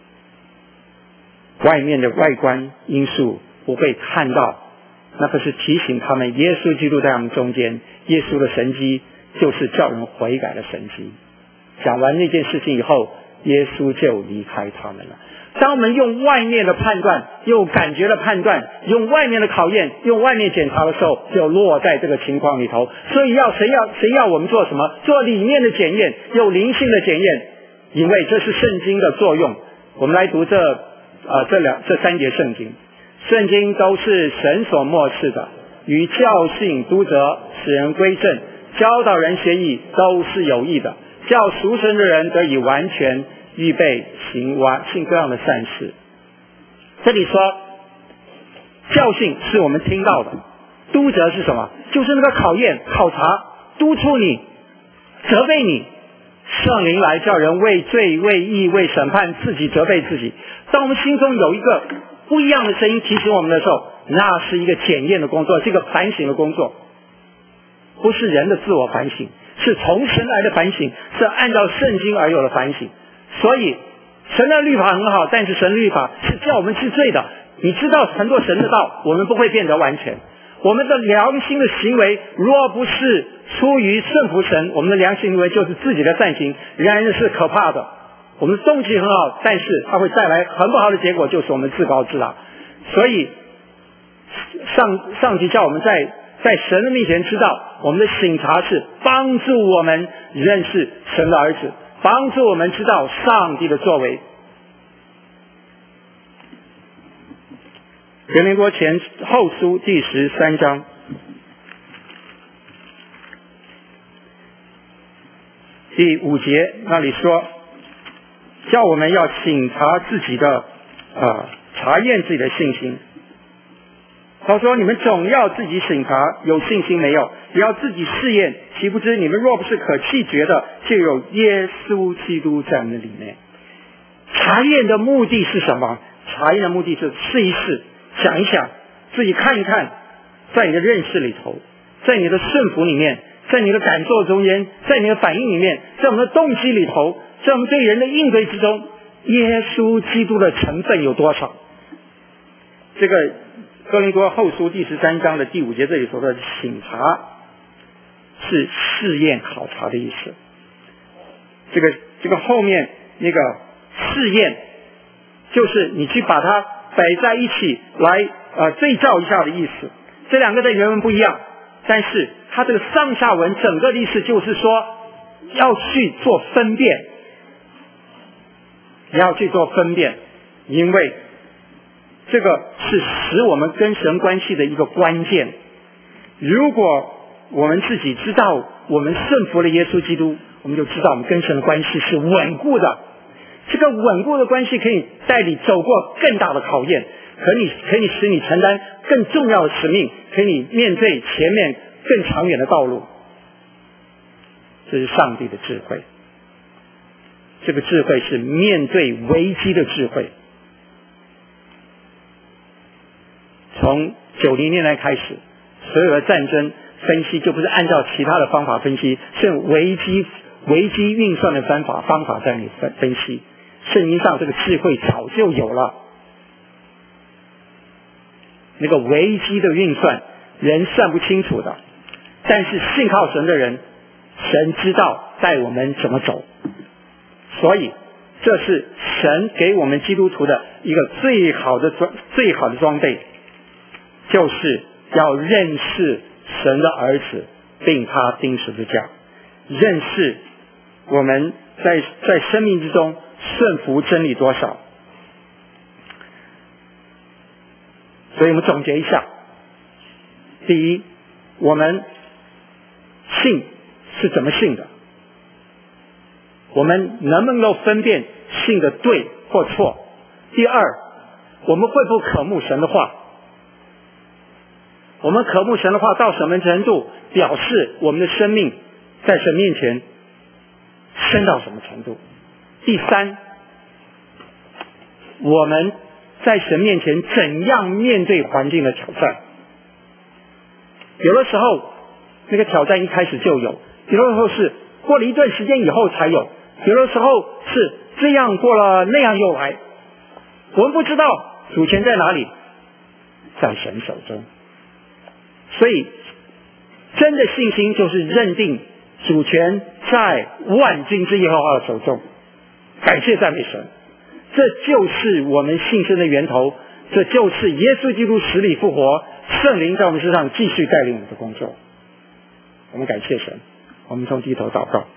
外面的外观因素，不会看到那可是提醒他们耶稣基督在他们中间，耶稣的神迹就是叫人悔改的神迹。讲完那件事情以后，耶稣就离开他们了。当我们用外面的判断，用感觉的判断，用外面的考验，用外面检查的时候，就落在这个情况里头。所以要谁要谁要我们做什么？做里面的检验，有灵性的检验，因为这是圣经的作用。我们来读这呃这两这三节圣经，圣经都是神所默示的，与教训、督责、使人归正、教导人学义，都是有益的，叫属神的人得以完全，预备行完行各样的善事。这里说教训是我们听到的，督责是什么？就是那个考验、考察、督促你、责备你。圣灵来叫人为罪、为义、为审判，自己责备自己。当我们心中有一个不一样的声音提醒我们的时候，那是一个检验的工作，这个反省的工作，不是人的自我反省，是从神来的反省，是按照圣经而有的反省。所以神的律法很好，但是神的律法是叫我们治罪的。你知道很多神的道，我们不会变得完全。我们的良心的行为若不是出于顺服神，我们的良心行为就是自己的善行，然是可怕的。我们的动机很好，但是它会带来很不好的结果，就是我们自高自大。所以上上级叫我们在在神的面前知道，我们的省察是帮助我们认识神的儿子，帮助我们知道上帝的作为。哥林多前后书第十三章第五节那里说，叫我们要省察自己的啊，查验自己的信心。他说，你们总要自己省察有信心没有，也要自己试验，岂不知你们若不是可弃绝的，就有耶稣基督在我们的里面。查验的目的是什么？查验的目的是试一试，想一想，自己看一看，在你的认识里头，在你的顺服里面，在你的感受中间，在你的反应里面，在我们的动机里头，在我们对人的应对之中，耶稣基督的成分有多少？这个哥林多后书第十三章的第五节这里说的省察，是试验考察的意思。这个这个后面那个试验，就是你去把它摆在一起来呃对照一下的意思。这两个的原文不一样，但是它这个上下文整个的意思就是说，要去做分辨，要去做分辨，因为这个是使我们跟神关系的一个关键。如果我们自己知道我们顺服了耶稣基督，我们就知道我们跟神的关系是稳固的。这个稳固的关系可以带你走过更大的考验，可以可以使你承担更重要的使命，可以面对前面更长远的道路。这是上帝的智慧，这个智慧是面对危机的智慧。从九零年代开始，所有的战争分析就不是按照其他的方法分析，是用危机危机运算的方法方法在你分分析。圣经上这个智慧早就有了，那个危机的运算人算不清楚的，但是信靠神的人，神知道带我们怎么走。所以这是神给我们基督徒的一个最好的装最好的装备，就是要认识神的儿子，并他钉十字架，认识我们在在生命之中顺服真理多少。所以我们总结一下，第一，我们信是怎么信的，我们能不能够分辨信的对或错。第二，我们会不会渴慕神的话，我们渴慕神的话到什么程度，表示我们的生命在神面前深到什么程度？第三，我们在神面前怎样面对环境的挑战？有的时候那个挑战一开始就有，有的时候是过了一段时间以后才有，有的时候是这样过了那样又来。我们不知道主权在哪里，在神手中。所以真的信心就是认定主权在万军之耶和华的手中，感谢赞美神，这就是我们信心的源头，这就是耶稣基督死里复活，圣灵在我们身上继续带领我们的工作。我们感谢神，我们从低头祷告。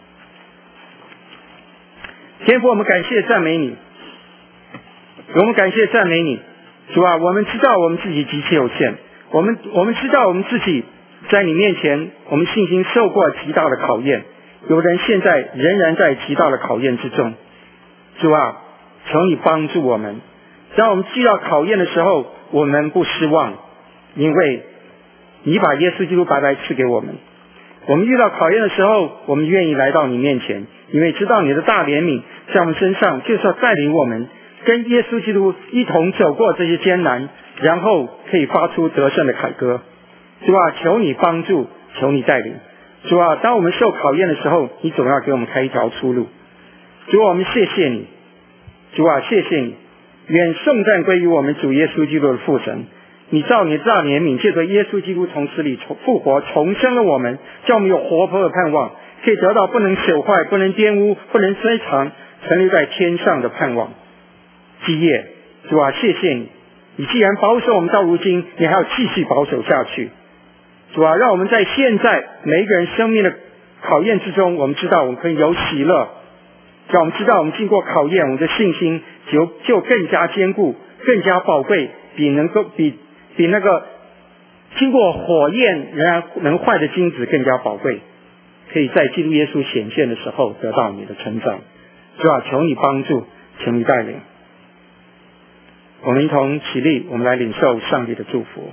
天父，我们感谢赞美你，我们感谢赞美你，主啊，我们知道我们自己极其有限，我们我们知道我们自己在你面前，我们信心受过极大的考验，有人现在仍然在极大的考验之中。主啊，求你帮助我们，当我们遇到考验的时候，我们不失望，因为你把耶稣基督白白赐给我们。我们遇到考验的时候，我们愿意来到你面前，因为知道你的大怜悯在我们身上，就是要带领我们跟耶稣基督一同走过这些艰难，然后可以发出得胜的凯歌。主啊，求你帮助，求你带领。主啊，当我们受考验的时候，你总要给我们开一条出路。主啊，我们谢谢你。主啊，谢谢你。愿颂赞归于我们主耶稣基督的父神。你照你的大怜悯，借着耶稣基督从死里复活，重生了我们，叫我们有活泼的盼望，可以得到不能朽坏、不能玷污、不能衰残，存留在天上的盼望。基业，主啊，谢谢你。你既然保守我们到如今，你还要继续保守下去。主啊，让我们在现在每一个人生命的考验之中，我们知道我们可以有喜乐，让我们知道我们经过考验，我们的信心就就更加坚固，更加宝贵，比能够比比那个经过火焰仍然能坏的金子更加宝贵，可以在基督耶稣显现的时候得到你的成长。主啊，求你帮助，求你带领。我们一同起立，我们来领受上帝的祝福。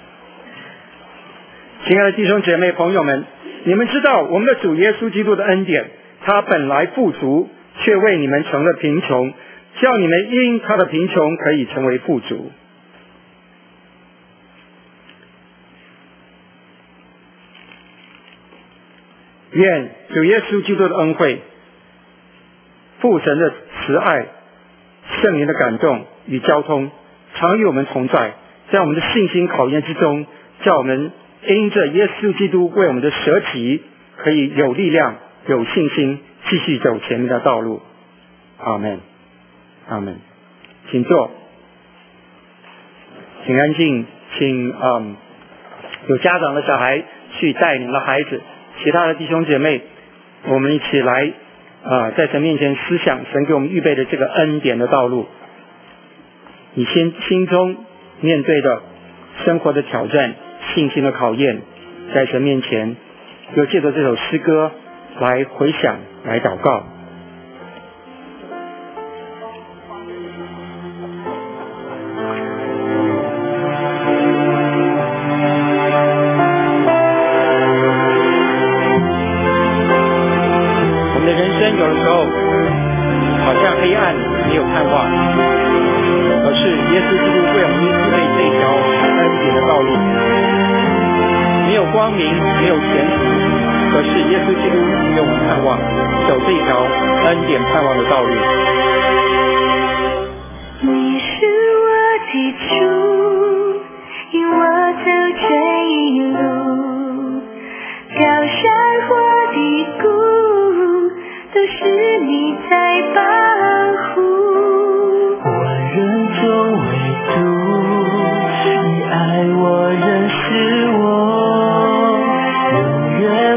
亲爱的弟兄姐妹朋友们，你们知道我们的主耶稣基督的恩典，他本来富足，却为你们成了贫穷，叫你们因他的贫穷可以成为富足。愿主耶稣基督的恩惠、父神的慈爱、圣灵的感动与交通，常与我们同在，在我们的信心考验之中，叫我们因着耶稣基督为我们的舍己，可以有力量、有信心，继续走前面的道路。阿们，阿们。请坐，请安静，请嗯有家长的小孩去带领的孩子。其他的弟兄姐妹，我们一起来啊、呃，在神面前思想神给我们预备的这个恩典的道路。你心心中面对的生活的挑战、信心的考验，在神面前，就借着这首诗歌来回想、来祷告。 爱我认识我，永远